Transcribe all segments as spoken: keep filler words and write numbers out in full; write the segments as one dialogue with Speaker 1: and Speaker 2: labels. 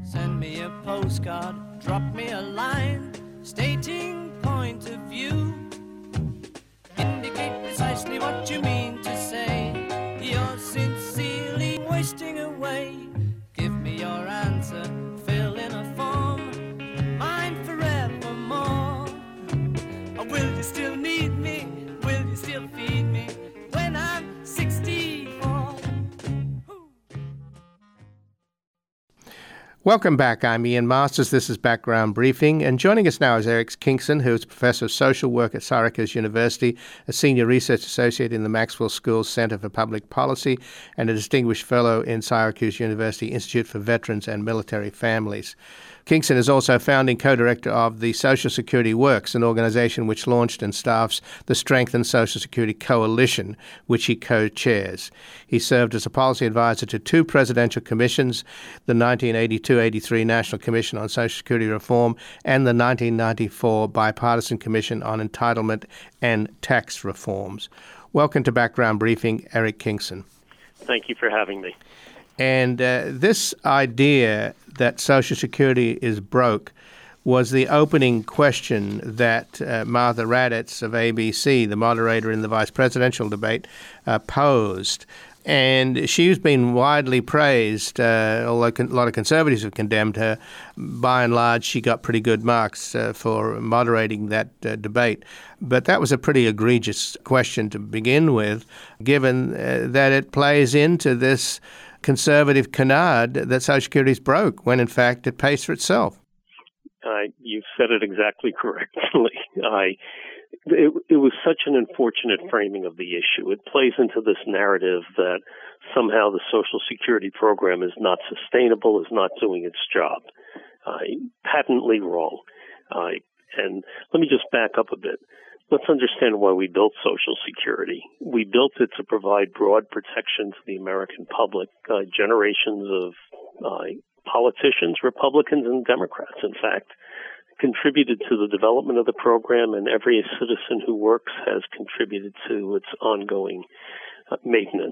Speaker 1: Send me a postcard, drop me a line, stating point of view. Indicate precisely what you mean to say. You're sincerely wasting away. Give me your answer, fill in a form, mine forevermore. Or will you still need me? Will you still feed me when I'm sixty-four?
Speaker 2: Welcome back. I'm Ian Masters. This is Background Briefing. And joining us now is Eric Kingson, who is Professor of Social Work at Syracuse University, a Senior Research Associate in the Maxwell School Center for Public Policy, and a Distinguished Fellow in Syracuse University Institute for Veterans and Military Families. Kingson is also founding co-director of the Social Security Works, an organization which launched and staffs the Strengthened Social Security Coalition, which he co-chairs. He served as a policy advisor to two presidential commissions, the nineteen eighty-two eighty-three National Commission on Social Security Reform and the nineteen ninety-four Bipartisan Commission on Entitlement and Tax Reforms. Welcome to Background Briefing, Eric Kingson.
Speaker 3: Thank you for having me.
Speaker 2: And uh, this idea that Social Security is broke was the opening question that uh, Martha Raddatz of A B C, the moderator in the vice presidential debate, uh, posed. And she's been widely praised, uh, although con- a lot of conservatives have condemned her. By and large, she got pretty good marks uh, for moderating that uh, debate. But that was a pretty egregious question to begin with, given uh, that it plays into this conservative canard that Social Security is broke, when in fact it pays for itself.
Speaker 3: Uh, you've said it exactly correctly. I, it, it was such an unfortunate framing of the issue. It plays into this narrative that somehow the Social Security program is not sustainable, is not doing its job. Uh, patently wrong. Uh, and let me just back up a bit. Let's understand why we built Social Security. We built it to provide broad protection to the American public. Uh, generations of uh, politicians, Republicans and Democrats, in fact, contributed to the development of the program, and every citizen who works has contributed to its ongoing uh, maintenance.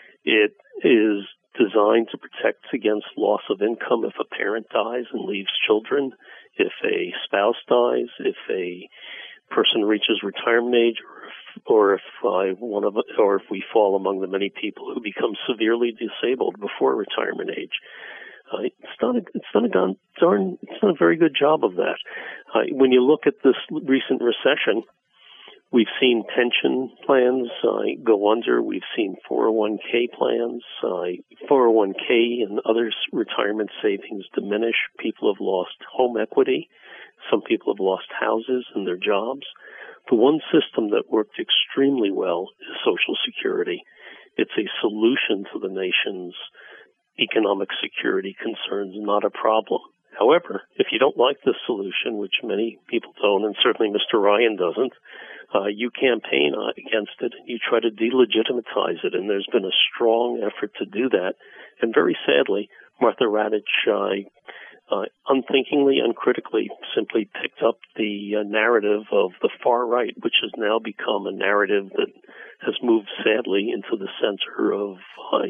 Speaker 3: It is designed to protect against loss of income if a parent dies and leaves children, if a spouse dies, if a person reaches retirement age, or if, or if uh, one of, or if we fall among the many people who become severely disabled before retirement age. Uh, it's not a, it's not a darn, darn, it's not a very good job of that. Uh, when you look at this recent recession, we've seen pension plans uh, go under. We've seen four oh one k plans, uh, four oh one k and other retirement savings diminish. People have lost home equity. Some people have lost houses and their jobs. The one system that worked extremely well is Social Security. It's a solution to the nation's economic security concerns, not a problem. However, if you don't like this solution, which many people don't, and certainly Mister Ryan doesn't, uh, you campaign against it and you try to delegitimize it. And there's been a strong effort to do that. And very sadly, Martha Raddatz uh, Uh, unthinkingly, uncritically, simply picked up the uh, narrative of the far right, which has now become a narrative that has moved sadly into the center of uh,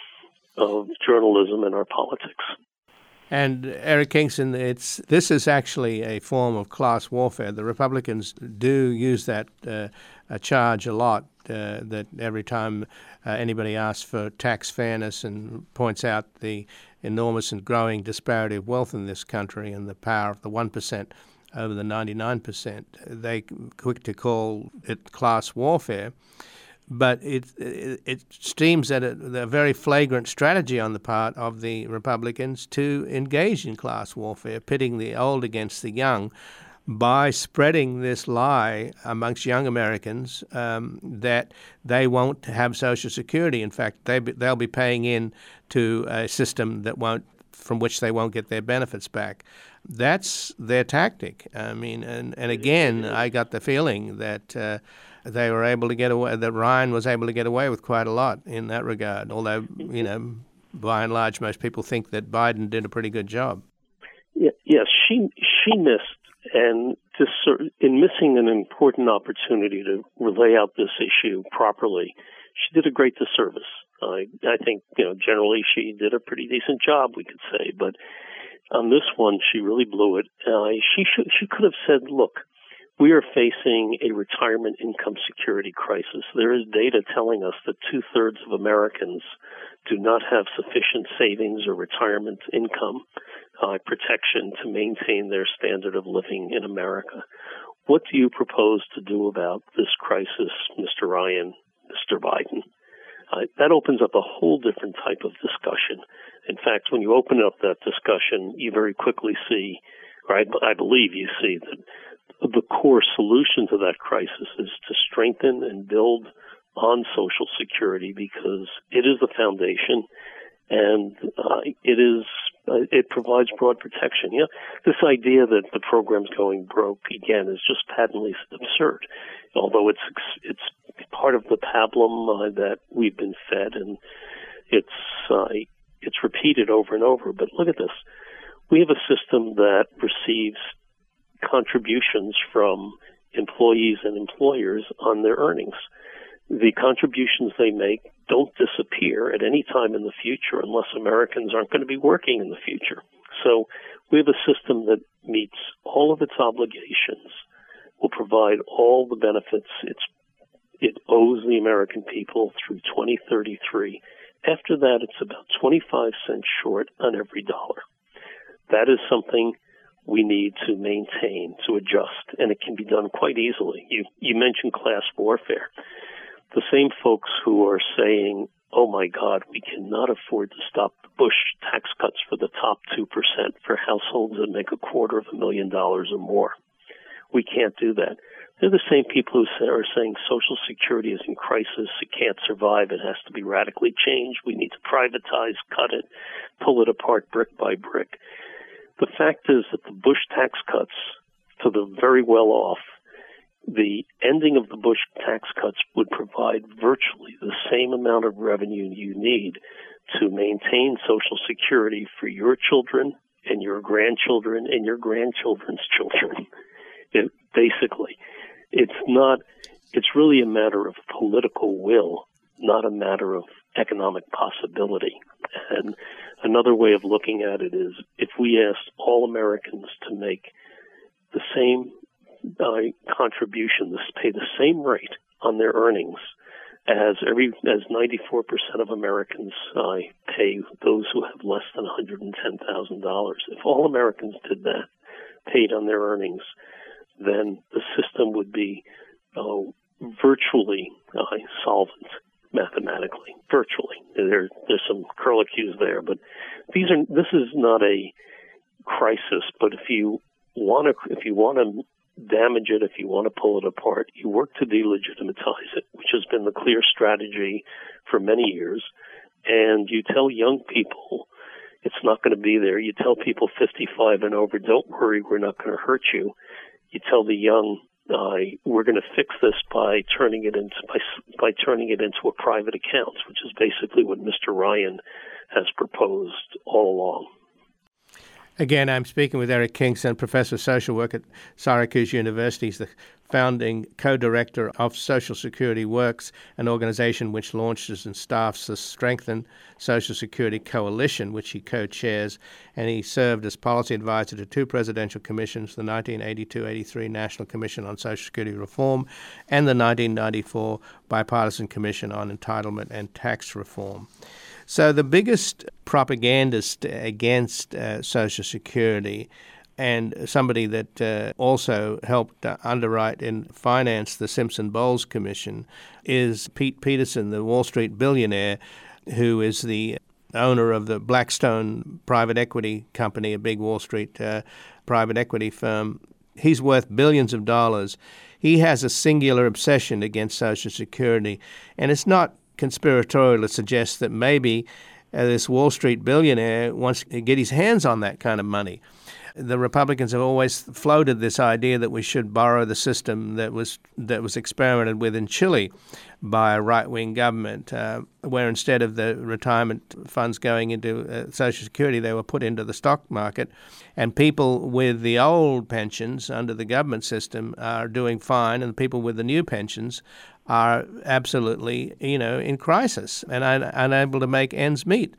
Speaker 3: of journalism and our politics.
Speaker 2: And Eric Kingson, it's this is actually a form of class warfare. The Republicans do use that uh, a charge a lot. Uh, that every time uh, anybody asks for tax fairness and points out the enormous and growing disparity of wealth in this country and the power of the one percent over the ninety-nine percent, they quick to call it class warfare. But it it, it seems that a, a very flagrant strategy on the part of the Republicans to engage in class warfare, pitting the old against the young, by spreading this lie amongst young Americans um, that they won't have Social Security. In fact, they be, they'll be paying in to a system that won't, from which they won't get their benefits back. That's their tactic. I mean, and, and again, I got the feeling that uh, they were able to get away, that Ryan was able to get away with quite a lot in that regard, although, you know, by and large, most people think that Biden did a pretty good job.
Speaker 3: Yeah, yes, she she missed. And this, in missing an important opportunity to lay out this issue properly, she did a great disservice. I, I think, you know, generally she did a pretty decent job, we could say. But on this one, she really blew it. Uh, she should, she could have said, look, we are facing a retirement income security crisis. There is data telling us that two-thirds of Americans do not have sufficient savings or retirement income uh, protection to maintain their standard of living in America. What do you propose to do about this crisis, Mister Ryan, Mister Biden? Uh, that opens up a whole different type of discussion. In fact, when you open up that discussion, you very quickly see, or I, I believe you see, that the core solution to that crisis is to strengthen and build on Social Security, because it is the foundation and uh, it is uh, it provides broad protection. You know, this idea that the program's going broke again is just patently absurd. Although it's it's part of the pablum uh, that we've been fed, and it's uh, it's repeated over and over. But look at this: we have a system that receives contributions from employees and employers on their earnings. The contributions they make don't disappear at any time in the future unless Americans aren't going to be working in the future. So we have a system that meets all of its obligations, will provide all the benefits it's, it owes the American people through twenty thirty-three. After that, it's about twenty-five cents short on every dollar. That is something we need to maintain, to adjust, and it can be done quite easily. You, you mentioned class warfare. The same folks who are saying, oh my God, we cannot afford to stop the Bush tax cuts for the top two percent for households that make a quarter of a million dollars or more. We can't do that. They're the same people who say, are saying Social Security is in crisis, it can't survive, it has to be radically changed, we need to privatize, cut it, pull it apart brick by brick. The fact is that the Bush tax cuts to the very well-off, the ending of the Bush tax cuts would provide virtually the same amount of revenue you need to maintain Social Security for your children and your grandchildren and your grandchildren's children. It, basically, it's not, it's really a matter of political will, not a matter of economic possibility. And another way of looking at it is if we asked all Americans to make the same uh, contribution, to pay the same rate on their earnings as every as ninety-four percent of Americans uh, pay those who have less than one hundred ten thousand dollars. If all Americans did that, paid on their earnings, then the system would be uh, virtually uh, solvent mathematically, virtually. There, there's some curlicues there, but these are. This is not a crisis. But if you want to, if you want to damage it, if you want to pull it apart, you work to delegitimize it, which has been the clear strategy for many years. And you tell young people it's not going to be there. You tell people fifty-five and over, don't worry, we're not going to hurt you. You tell the young, uh, we're going to fix this by turning it into by, by turning it into a private account, which is basically what Mister Ryan has proposed all along.
Speaker 2: Again, I'm speaking with Eric Kingston, Professor of Social Work at Syracuse University. He's the founding co-director of Social Security Works, an organization which launches and staffs the Strengthen Social Security Coalition, which he co-chairs, and he served as policy advisor to two presidential commissions, the nineteen eighty-two eighty-three National Commission on Social Security Reform and the nineteen ninety-four Bipartisan Commission on Entitlement and Tax Reform. So the biggest propagandist against uh, Social Security, and somebody that uh, also helped uh, underwrite and finance the Simpson-Bowles Commission, is Pete Peterson, the Wall Street billionaire, who is the owner of the Blackstone private equity company, a big Wall Street uh, private equity firm. He's worth billions of dollars. He has a singular obsession against Social Security, and it's not conspiratorial to suggest that maybe uh, this Wall Street billionaire wants to get his hands on that kind of money. The Republicans have always floated this idea that we should borrow the system that was that was experimented with in Chile by a right-wing government, uh, where instead of the retirement funds going into uh, Social Security, they were put into the stock market. And people with the old pensions under the government system are doing fine, and people with the new pensions are absolutely, you know, in crisis and un- unable to make ends meet.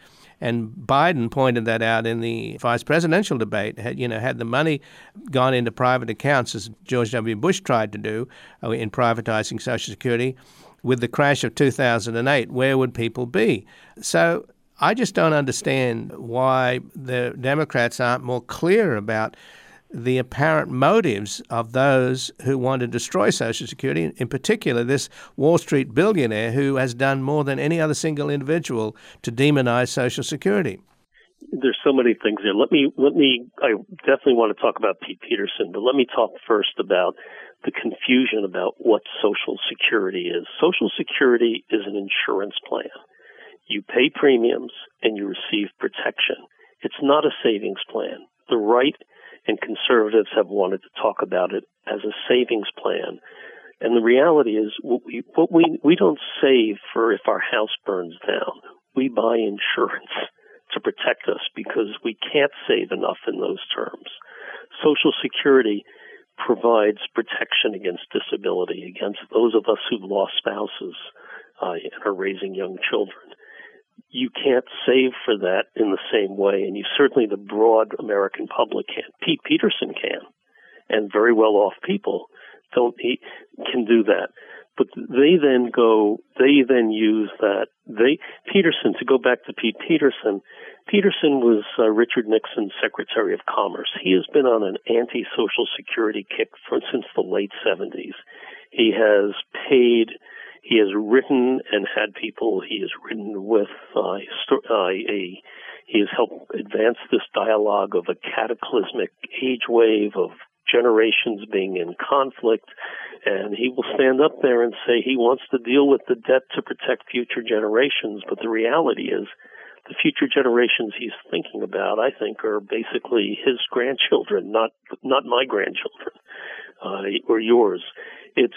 Speaker 2: And Biden pointed that out in the vice presidential debate. Had, you know, had the money gone into private accounts, as George W. Bush tried to do uh, in privatizing Social Security, with the crash of two thousand eight, where would people be? So I just don't understand why the Democrats aren't more clear about the apparent motives of those who want to destroy Social Security, in particular this Wall Street billionaire who has done more than any other single individual to demonize Social Security.
Speaker 3: There's so many things there. Let me, let me, I definitely want to talk about Pete Peterson, but let me talk first about the confusion about what Social Security is. Social Security is an insurance plan. You pay premiums and you receive protection. It's not a savings plan. The right and conservatives have wanted to talk about it as a savings plan. And the reality is what we, what we, we don't save for if our house burns down. We buy insurance to protect us because we can't save enough in those terms. Social Security provides protection against disability, against those of us who've lost spouses uh, and are raising young children. You can't save for that in the same way, and you certainly, the broad American public can't. Pete Peterson can, and very well-off people don't he, can do that. But they then go, they then use that. They Peterson, to go back to Pete Peterson, Peterson was uh, Richard Nixon's Secretary of Commerce. He has been on an anti-Social Security kick for, since the late seventies. He has paid... He has written and had people he has written with uh, uh, a he has helped advance this dialogue of a cataclysmic age wave of generations being in conflict, and he will stand up there and say he wants to deal with the debt to protect future generations, but the reality is the future generations he's thinking about, I think, are basically his grandchildren, not not my grandchildren uh, or yours. It's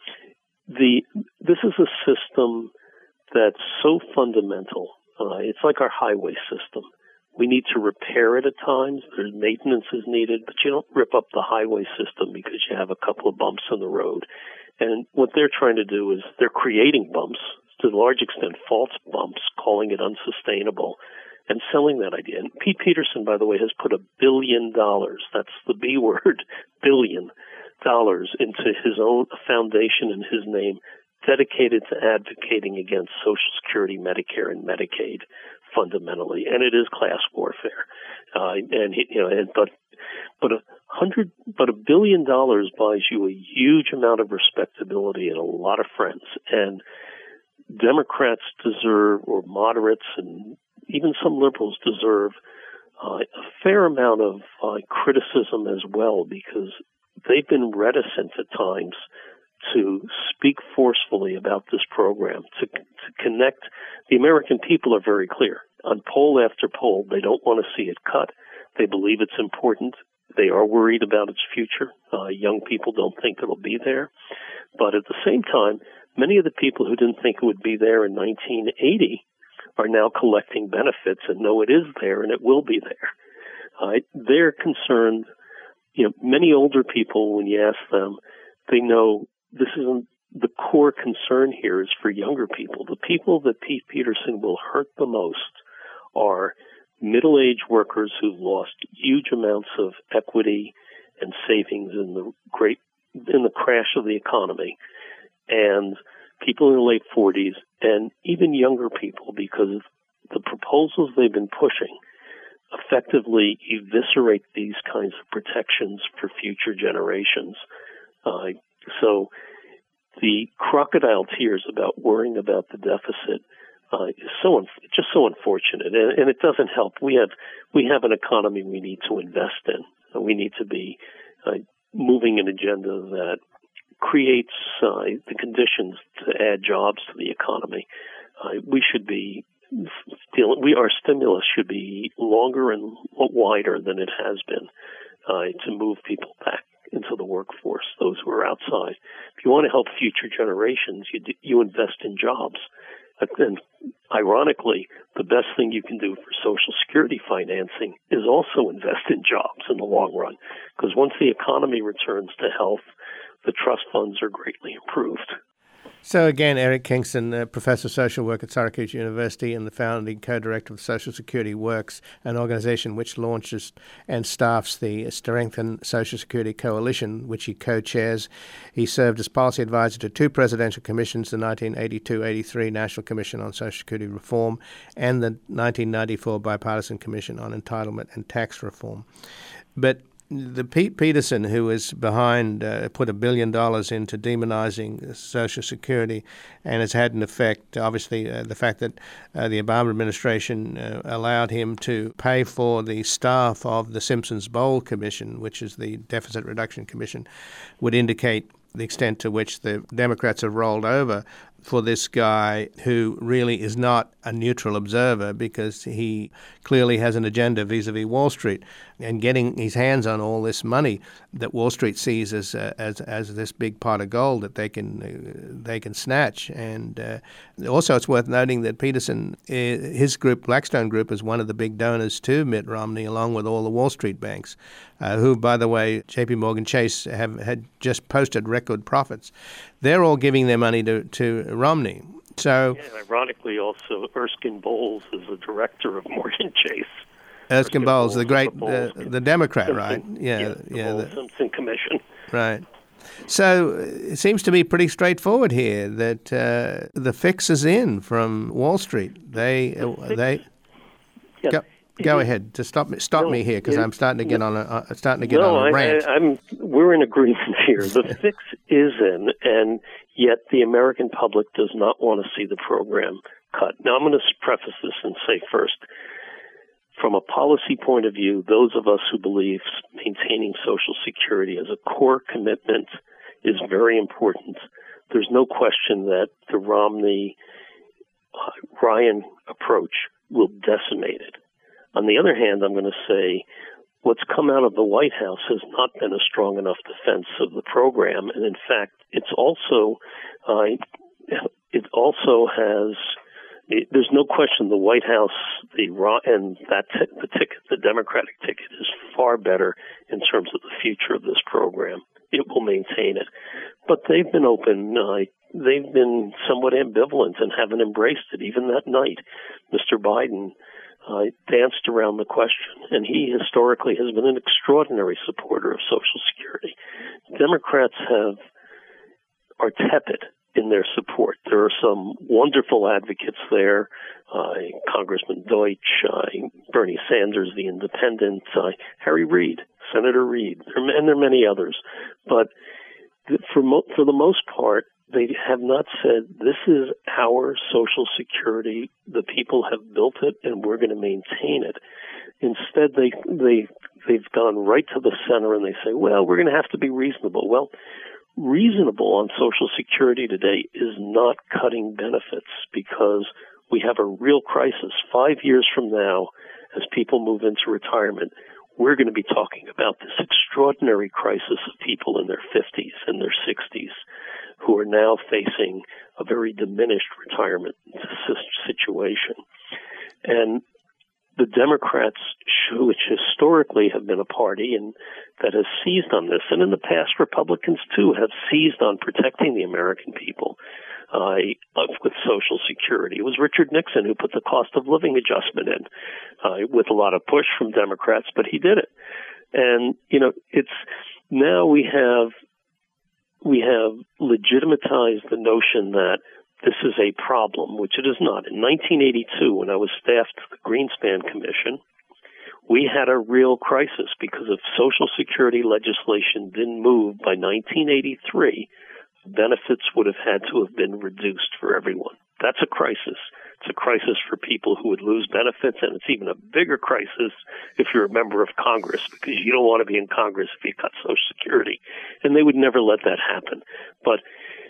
Speaker 3: The this is a system that's so fundamental. Uh, it's like our highway system. We need to repair it at times. There's maintenance is needed, but you don't rip up the highway system because you have a couple of bumps on the road. And what they're trying to do is they're creating bumps, to a large extent false bumps, calling it unsustainable, and selling that idea. And Pete Peterson, by the way, has put a billion dollars, that's the B word, billion dollars, into his own foundation in his name, dedicated to advocating against Social Security, Medicare, and Medicaid fundamentally. And it is class warfare. Uh, and he, you know, and, but but a hundred, but a billion dollars buys you a huge amount of respectability and a lot of friends. And Democrats deserve, or moderates, and even some liberals deserve uh, a fair amount of uh, criticism as well, because they've been reticent at times to speak forcefully about this program, to, to connect. The American people are very clear. On poll after poll, they don't want to see it cut. They believe it's important. They are worried about its future. Uh, young people don't think it'll be there. But at the same time, many of the people who didn't think it would be there in nineteen eighty are now collecting benefits and know it is there and it will be there. Uh, they're concerned. You know, many older people, when you ask them, they know this isn't the core concern here is for younger people. The people that Pete Peterson will hurt the most are middle-aged workers who've lost huge amounts of equity and savings in the great in the crash of the economy, and people in the late forties, and even younger people, because the proposals they've been pushing effectively eviscerate these kinds of protections for future generations. Uh, so the crocodile tears about worrying about the deficit uh, is so un- just so unfortunate, and, and it doesn't help. We have we have an economy we need to invest in. And we need to be uh, moving an agenda that creates uh, the conditions to add jobs to the economy. Uh, we should be dealing. We our stimulus should be longer and wider than it has been uh, to move people back into the workforce, those who are outside. If you want to help future generations, you do, you invest in jobs. And ironically, the best thing you can do for Social Security financing is also invest in jobs in the long run, because once the economy returns to health, the trust funds are greatly improved.
Speaker 2: So again, Eric Kingston, uh, Professor of Social Work at Syracuse University and the founding co-director of Social Security Works, an organization which launches and staffs the Strengthen Social Security Coalition, which he co-chairs. He served as policy advisor to two presidential commissions, the nineteen eighty-two eighty-three National Commission on Social Security Reform and the nineteen ninety-four Bipartisan Commission on Entitlement and Tax Reform. But the Pete Peterson, who is behind, uh, put a billion dollars into demonizing Social Security, and has had an effect. Obviously, uh, the fact that uh, the Obama administration uh, allowed him to pay for the staff of the Simpsons-Bowles Commission, which is the Deficit Reduction Commission, would indicate the extent to which the Democrats have rolled over for this guy who really is not a neutral observer, because he clearly has an agenda vis-a-vis Wall Street and getting his hands on all this money that Wall Street sees as uh, as as this big pot of gold that they can uh, they can snatch. And uh, also, it's worth noting that Peterson, uh, his group, Blackstone Group, is one of the big donors to Mitt Romney, along with all the Wall Street banks, uh, who, by the way, J P Morgan Chase have had just posted record profits. They're all giving their money to, to Romney. So,
Speaker 3: yeah, ironically, also Erskine Bowles is the director of Morgan Chase.
Speaker 2: Erskine Bowles, the great,
Speaker 3: the, Bowles,
Speaker 2: uh, the Democrat,
Speaker 3: Simpson,
Speaker 2: right?
Speaker 3: Yeah,
Speaker 2: yeah,
Speaker 3: the
Speaker 2: yeah.
Speaker 3: Bowles
Speaker 2: The,
Speaker 3: Simpson Commission.
Speaker 2: Right. So it seems to be pretty straightforward here that uh, the fix is in from Wall Street. They,
Speaker 3: The
Speaker 2: uh, they.
Speaker 3: Yeah.
Speaker 2: Go, go ahead. Just stop me. Stop
Speaker 3: no,
Speaker 2: me here, because
Speaker 3: it,
Speaker 2: I'm starting to get on a uh, starting to get
Speaker 3: no,
Speaker 2: on a
Speaker 3: I,
Speaker 2: rant.
Speaker 3: I, I'm. We're in agreement here. The fix is in, and yet the American public does not want to see the program cut. Now, I'm going to preface this and say first, from a policy point of view, those of us who believe maintaining Social Security as a core commitment is very important. There's no question that the Romney uh, Ryan approach will decimate it. On the other hand, I'm going to say what's come out of the White House has not been a strong enough defense of the program, and in fact, it's also uh, it also has. There's no question the White House, the and that t- the ticket, the Democratic ticket, is far better in terms of the future of this program. It will maintain it, but they've been open. Uh, they've been somewhat ambivalent and haven't embraced it. Even that night, Mister Biden uh, danced around the question, and he historically has been an extraordinary supporter of Social Security. Democrats have are tepid in their support. There are some wonderful advocates there, uh, Congressman Deutsch, uh, Bernie Sanders, the Independent, uh, Harry Reid, Senator Reid, and there are many others. But for mo- for the most part, they have not said, this is our Social Security, the people have built it, and we're going to maintain it. Instead, they, they, they've gone right to the center, and they say, well, we're going to have to be reasonable. Well, reasonable on Social Security today is not cutting benefits, because we have a real crisis. Five years from now, as people move into retirement, we're going to be talking about this extraordinary crisis of people in their fifties and their sixties who are now facing a very diminished retirement situation. And the Democrats, which historically have been a party and that has seized on this, and in the past Republicans too have seized on protecting the American people uh, with Social Security. It was Richard Nixon who put the cost of living adjustment in uh, with a lot of push from Democrats, but he did it. And you know, it's now we have we have legitimatized the notion that this is a problem, which it is not. In nineteen eighty-two, when I was staffed at the Greenspan Commission, we had a real crisis because if Social Security legislation didn't move by nineteen eighty-three, benefits would have had to have been reduced for everyone. That's a crisis. It's a crisis for people who would lose benefits, and it's even a bigger crisis if you're a member of Congress, because you don't want to be in Congress if you cut Social Security. And they would never let that happen. But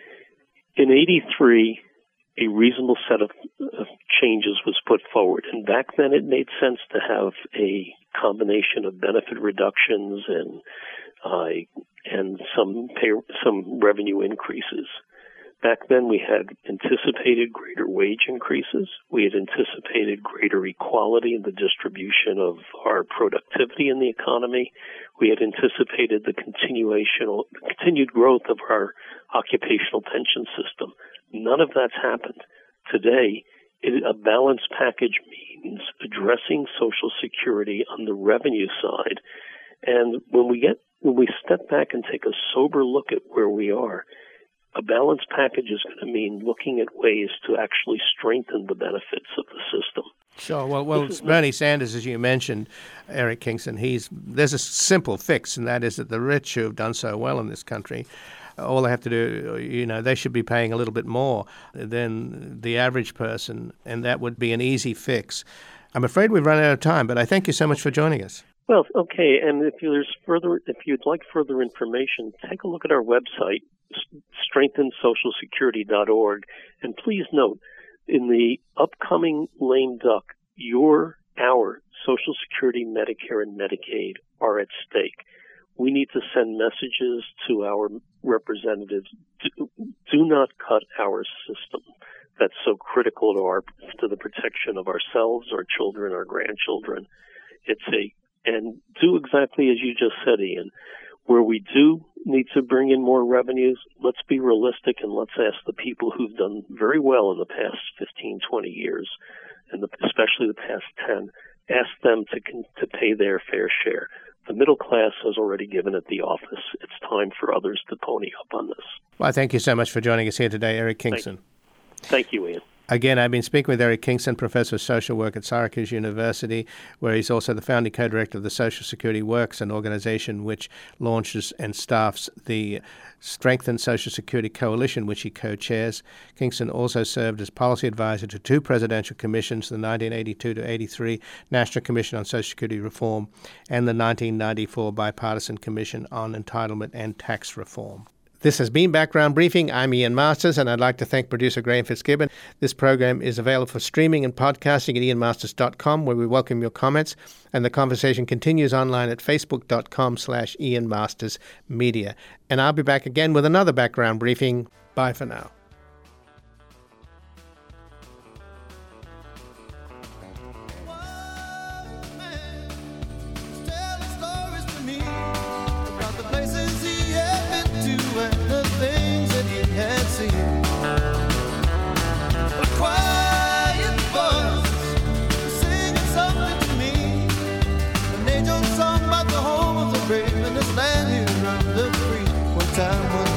Speaker 3: in eighty-three, a reasonable set of, of changes was put forward. And back then it made sense to have a combination of benefit reductions and uh, and some pay, some revenue increases. Back then we had anticipated greater wage increases. We had anticipated greater equality in the distribution of our productivity in the economy. We had anticipated the continuation, continued growth of our occupational pension system. None of that's happened. Today, it, a balanced package means addressing Social Security on the revenue side. And when we get when we step back and take a sober look at where we are, a balanced package is going to mean looking at ways to actually strengthen the benefits of the system.
Speaker 2: Sure. Well, well, Bernie Sanders, as you mentioned, Eric Kingston, he's there's a simple fix, and that is that the rich who have done so well in this country, all they have to do, you know, they should be paying a little bit more than the average person, and that would be an easy fix. I'm afraid we've run out of time, but I thank you so much for joining us.
Speaker 3: Well, okay, and if there's further, if you'd like further information, take a look at our website, strengthen social security dot org, and please note, in the upcoming lame duck, your, our Social Security, Medicare, and Medicaid are at stake. We need to send messages to our representatives. Do, do not cut our system that's so critical to our to the protection of ourselves, our children, our grandchildren. It's a and do exactly as you just said, Ian. Where we do need to bring in more revenues, let's be realistic and let's ask the people who've done very well in the past fifteen, twenty years, and the, especially the past ten, ask them to to pay their fair share. The middle class has already given it the office. It's time for others to pony up on this.
Speaker 2: Well, thank you so much for joining us here today, Eric Kingston.
Speaker 3: Thank you, Thank you Ian.
Speaker 2: Again, I've been speaking with Eric Kingston, Professor of Social Work at Syracuse University, where he's also the founding co-director of the Social Security Works, an organization which launches and staffs the Strengthened Social Security Coalition, which he co-chairs. Kingston also served as policy advisor to two presidential commissions, the nineteen eighty-two to eighty-three National Commission on Social Security Reform and the nineteen ninety-four Bipartisan Commission on Entitlement and Tax Reform. This has been Background Briefing. I'm Ian Masters, and I'd like to thank producer Graham Fitzgibbon. This program is available for streaming and podcasting at ian masters dot com, where we welcome your comments, and the conversation continues online at facebook dot com slash Ian Masters Media. And I'll be back again with another Background Briefing. Bye for now.
Speaker 4: Time